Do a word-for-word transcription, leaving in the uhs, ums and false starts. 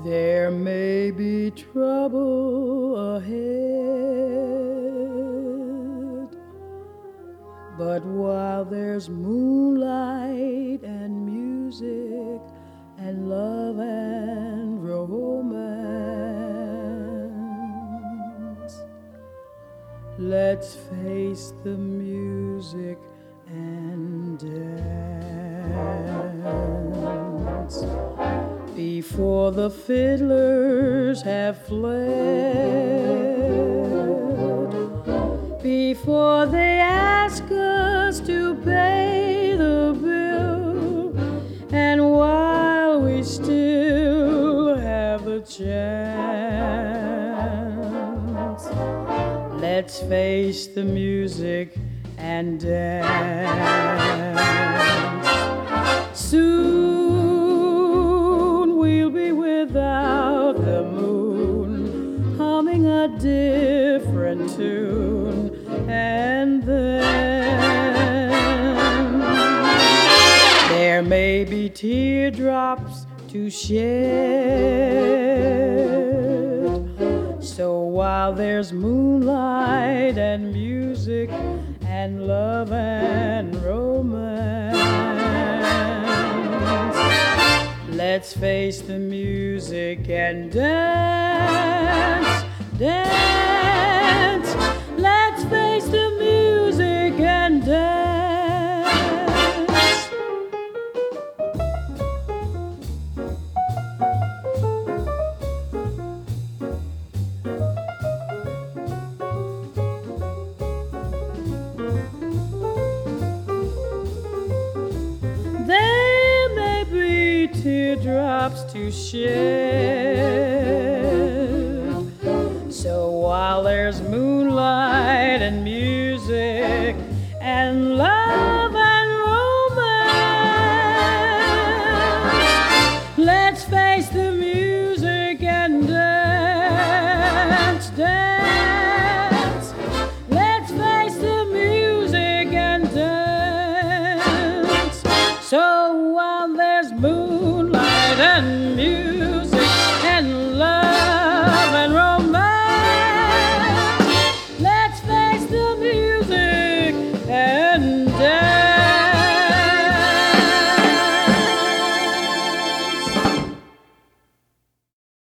There may be trouble ahead, but while there's moonlight and music and love and romance, let's face the music and dance before the fiddlers have fled, before they ask us to pay the bill, and while we still have the chance, let's face the music and dance. Soon we'll be without the moon, humming a different tune, and then there may be teardrops to shed. So while there's moonlight and music and love and romance, let's face the music and dance, dance. Let's face the music and dance. There may be teardrops to shed. So while there's moonlight and music